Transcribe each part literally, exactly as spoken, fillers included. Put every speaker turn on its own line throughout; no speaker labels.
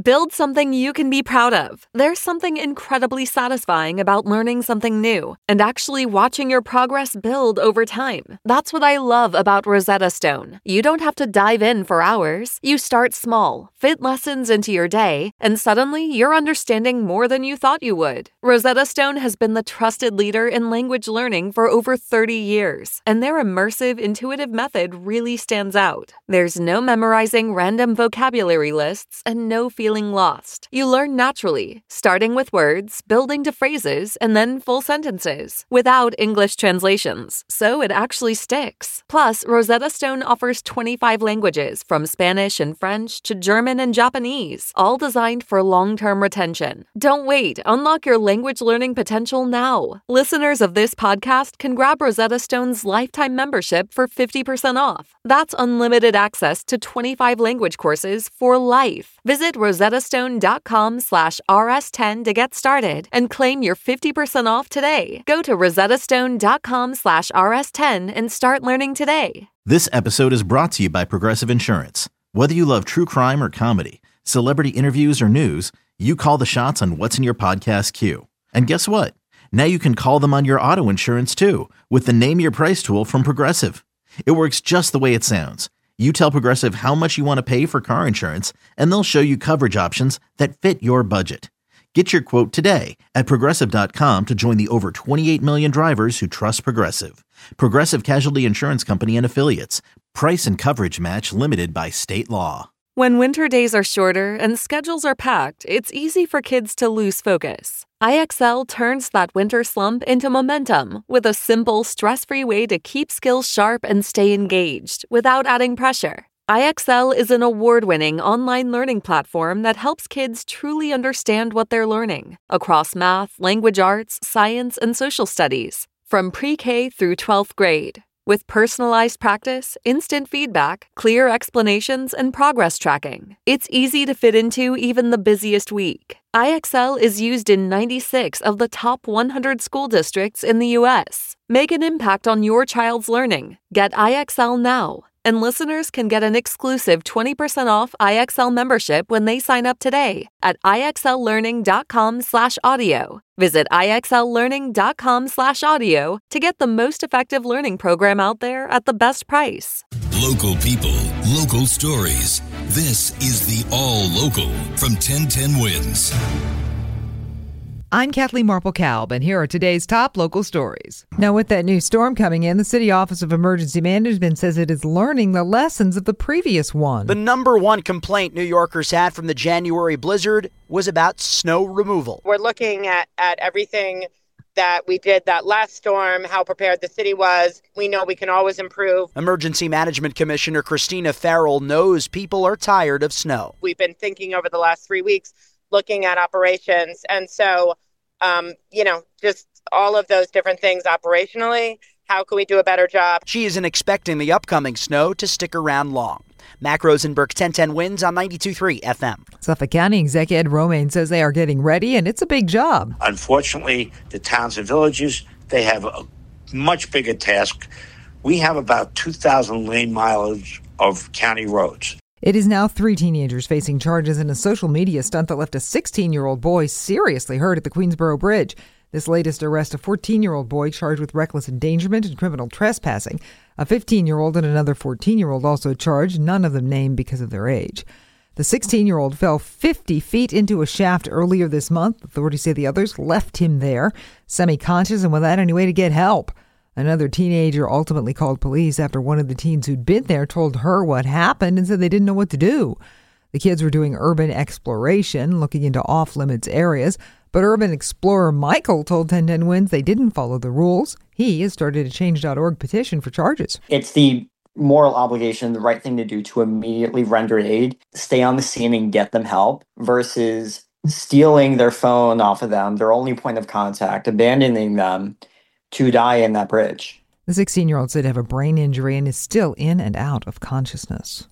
Build something you can be proud of. There's something incredibly satisfying about learning something new and actually watching your progress build over time. That's what I love about Rosetta Stone. You don't have to dive in for hours. You start small, fit lessons into your day, and suddenly you're understanding more than you thought you would. Rosetta Stone has been the trusted leader in language learning for over thirty years, and their immersive, intuitive method really stands out. There's no memorizing random vocabulary lists and no feeling lost. You learn naturally, starting with words, building to phrases, and then full sentences, without English translations, so it actually sticks. Plus, Rosetta Stone offers twenty-five languages, from Spanish and French to German and Japanese, all designed for long-term retention. Don't wait. Unlock your language learning potential now. Listeners of this podcast can grab Rosetta Stone's lifetime membership for fifty percent off. That's unlimited access to twenty-five language courses for life. Visit rosettastone.com slash rs10 to get started and claim your fifty percent off today. Go to rosettastone.com slash rs10 and start learning today.
This episode is brought to you by Progressive Insurance. Whether you love true crime or comedy, celebrity interviews or news, you call the shots on what's in your podcast queue. And guess what? Now you can call them on your auto insurance too with the Name Your Price tool from Progressive. It works just the way it sounds. You tell Progressive how much you want to pay for car insurance, and they'll show you coverage options that fit your budget. Get your quote today at Progressive dot com to join the over twenty-eight million drivers who trust Progressive. Progressive Casualty Insurance Company and Affiliates. Price and coverage match limited by state law.
When winter days are shorter and schedules are packed, it's easy for kids to lose focus. I X L turns that winter slump into momentum with a simple, stress-free way to keep skills sharp and stay engaged without adding pressure. I X L is an award-winning online learning platform that helps kids truly understand what they're learning across math, language arts, science, and social studies, from pre-K through twelfth grade. With personalized practice, instant feedback, clear explanations, and progress tracking, it's easy to fit into even the busiest week. I X L is used in ninety-six of the top one hundred school districts in the U S. Make an impact on your child's learning. Get I X L now. And listeners can get an exclusive twenty percent off I X L membership when they sign up today at ixllearning.com slash audio. Visit ixllearning.com slash audio to get the most effective learning program out there at the best price.
Local people, local stories. This is the All Local from ten ten Wins.
I'm Kathleen Marple-Kalb, and here are today's top local stories. Now, with that new storm coming in, the City Office of Emergency Management says it is learning the lessons of the previous one.
The number one complaint New Yorkers had from the January blizzard was about snow removal.
We're looking at, at everything that we did that last storm, how prepared the city was. We know we can always improve.
Emergency Management Commissioner Christina Farrell knows people are tired of snow.
We've been thinking over the last three weeks, looking at operations. And so, um, you know, just all of those different things operationally, how can we do a better job?
She isn't expecting the upcoming snow to stick around long. Mac Rosenberg, ten ten Wins on ninety-two point three F M.
Suffolk County Executive Ed Romaine says they are getting ready, and it's a big job.
Unfortunately, the towns and villages, they have a much bigger task. We have about two thousand lane mileage of county roads.
It is now three teenagers facing charges in a social media stunt that left a sixteen-year-old boy seriously hurt at the Queensboro Bridge. This latest arrest, a fourteen-year-old boy charged with reckless endangerment and criminal trespassing. A fifteen-year-old and another fourteen-year-old also charged, none of them named because of their age. The sixteen-year-old fell fifty feet into a shaft earlier this month. Authorities say the others left him there, semi-conscious and without any way to get help. Another teenager ultimately called police after one of the teens who'd been there told her what happened and said they didn't know what to do. The kids were doing urban exploration, looking into off-limits areas, but urban explorer Michael told ten ten Wins they didn't follow the rules. He has started a change dot org petition for charges.
It's the moral obligation, the right thing to do to immediately render aid, stay on the scene and get them help, versus stealing their phone off of them, their only point of contact, abandoning them to die in that bridge.
The sixteen-year-old said to have a brain injury and is still in and out of consciousness.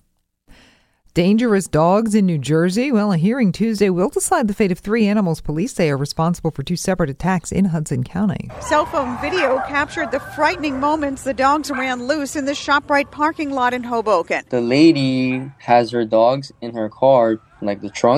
Dangerous dogs in New Jersey? Well, a hearing Tuesday will decide the fate of three animals police say are responsible for two separate attacks in Hudson County.
Cell phone video captured the frightening moments the dogs ran loose in the ShopRite parking lot in Hoboken.
The lady has her dogs in her car, like the trunk,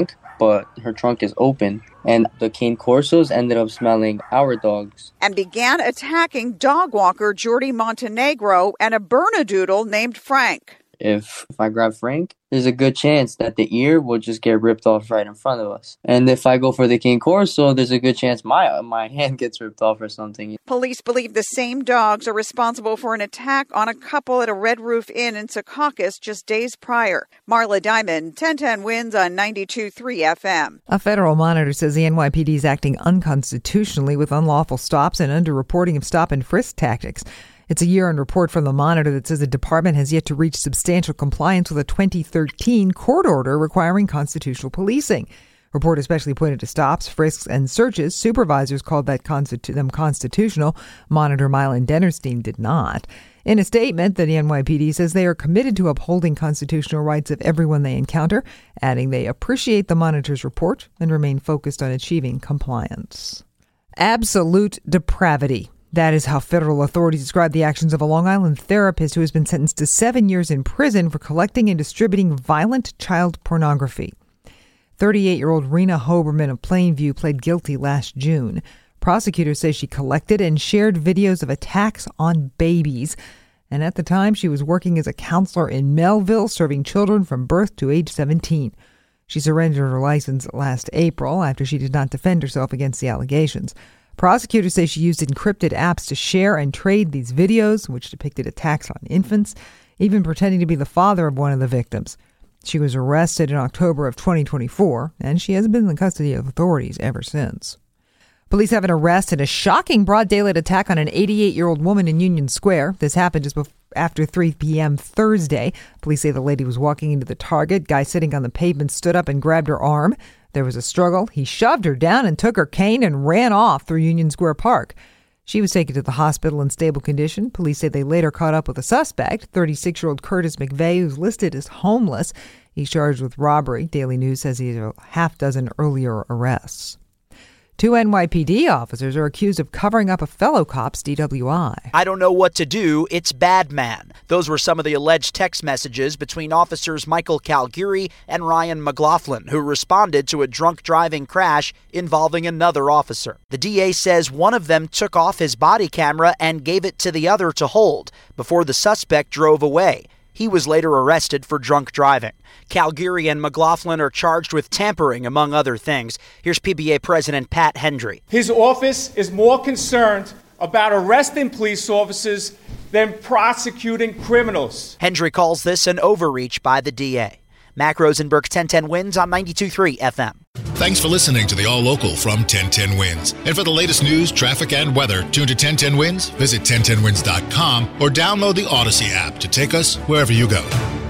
but her trunk is open. And the cane corsos ended up smelling our dogs.
And began attacking dog walker Jordy Montenegro and a Bernedoodle named Frank.
If, if I grab Frank, there's a good chance that the ear will just get ripped off right in front of us. And if I go for the cane corso, there's a good chance my my hand gets ripped off or something.
Police believe the same dogs are responsible for an attack on a couple at a Red Roof Inn in Secaucus just days prior. Marla Diamond, ten ten Wins on ninety-two point three F M.
A federal monitor says the N Y P D is acting unconstitutionally with unlawful stops and underreporting of stop and frisk tactics. It's a year-end report from the monitor that says the department has yet to reach substantial compliance with a twenty thirteen court order requiring constitutional policing. Report especially pointed to stops, frisks, and searches. Supervisors called that constitu- them constitutional. Monitor Mylan Dennerstein did not. In a statement, the N Y P D says they are committed to upholding constitutional rights of everyone they encounter, adding they appreciate the monitor's report and remain focused on achieving compliance. Absolute depravity. That is how federal authorities describe the actions of a Long Island therapist who has been sentenced to seven years in prison for collecting and distributing violent child pornography. thirty-eight-year-old Rena Hoberman of Plainview pled guilty last June. Prosecutors say she collected and shared videos of attacks on babies. And at the time, she was working as a counselor in Melville, serving children from birth to age seventeen. She surrendered her license last April after she did not defend herself against the allegations. Prosecutors say she used encrypted apps to share and trade these videos, which depicted attacks on infants, even pretending to be the father of one of the victims. She was arrested in October of twenty twenty-four, and she has been in the custody of authorities ever since. Police have an arrest in a shocking broad daylight attack on an eighty-eight-year-old woman in Union Square. This happened just before, after three p.m. Thursday. Police say the lady was walking into the Target. Guy sitting on the pavement stood up and grabbed her arm. There was a struggle. He shoved her down and took her cane and ran off through Union Square Park. She was taken to the hospital in stable condition. Police say they later caught up with a suspect, thirty-six-year-old Curtis McVeigh, who's listed as homeless. He's charged with robbery. Daily News says he has a half dozen earlier arrests. Two N Y P D officers are accused of covering up a fellow cop's D W I.
I don't know what to do. It's bad man. Those were some of the alleged text messages between officers Michael Calgary and Ryan McLaughlin, who responded to a drunk driving crash involving another officer. The D A says one of them took off his body camera and gave it to the other to hold before the suspect drove away. He was later arrested for drunk driving. Calgary and McLaughlin are charged with tampering, among other things. Here's P B A President Pat Hendry.
His office is more concerned about arresting police officers than prosecuting criminals.
Hendry calls this an overreach by the D A. Mac Rosenberg, ten ten Wins on ninety-two point three F M.
Thanks for listening to the All Local from ten ten Wins. And for the latest news, traffic, and weather, tune to ten ten Wins, visit ten ten wins dot com, or download the Odyssey app to take us wherever you go.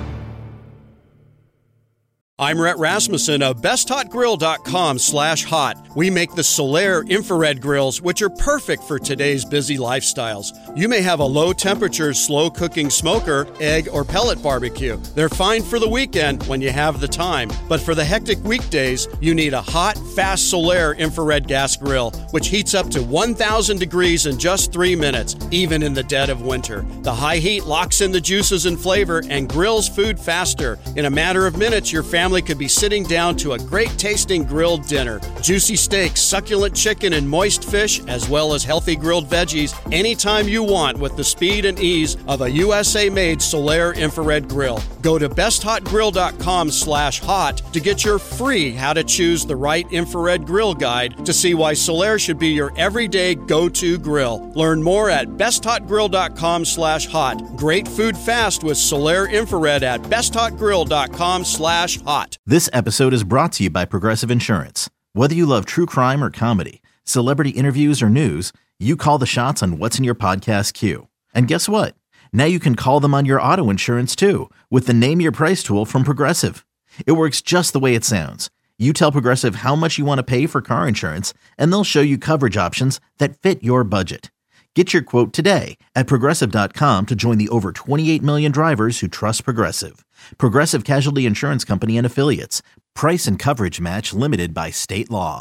I'm Rhett Rasmussen of best hot grill dot com slash hot. We make the Solaire infrared grills, which are perfect for today's busy lifestyles. You may have a low-temperature, slow-cooking smoker, egg, or pellet barbecue. They're fine for the weekend when you have the time. But for the hectic weekdays, you need a hot, fast Solaire infrared gas grill, which heats up to one thousand degrees in just three minutes, even in the dead of winter. The high heat locks in the juices and flavor and grills food faster. In a matter of minutes, your family Family could be sitting down to a great-tasting grilled dinner. Juicy steaks, succulent chicken, and moist fish, as well as healthy grilled veggies, anytime you want with the speed and ease of a U S A-made Solaire infrared grill. Go to best hot grill dot com slash hot to get your free How to Choose the Right Infrared Grill guide to see why Solaire should be your everyday go-to grill. Learn more at best hot grill dot com slash hot. Great food fast with Solaire Infrared at best hot grill dot com slash hot.
This episode is brought to you by Progressive Insurance. Whether you love true crime or comedy, celebrity interviews or news, you call the shots on what's in your podcast queue. And guess what? Now you can call them on your auto insurance too with the Name Your Price tool from Progressive. It works just the way it sounds. You tell Progressive how much you want to pay for car insurance, and they'll show you coverage options that fit your budget. Get your quote today at progressive dot com to join the over twenty-eight million drivers who trust Progressive. Progressive Casualty Insurance Company and Affiliates. Price and coverage match limited by state law.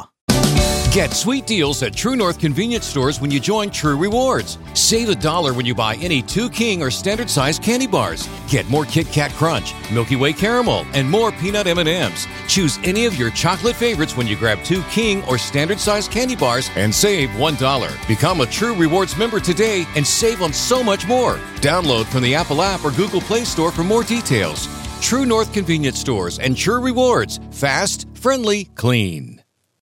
Get sweet deals at True North convenience stores when you join True Rewards. Save a dollar when you buy any two King or standard size candy bars. Get more Kit Kat Crunch, Milky Way Caramel, and more peanut M and M's. Choose any of your chocolate favorites when you grab two King or standard size candy bars and save one dollar. Become a True Rewards member today and save on so much more. Download from the Apple app or Google Play Store for more details. True North convenience stores and True Rewards. Fast, friendly, clean.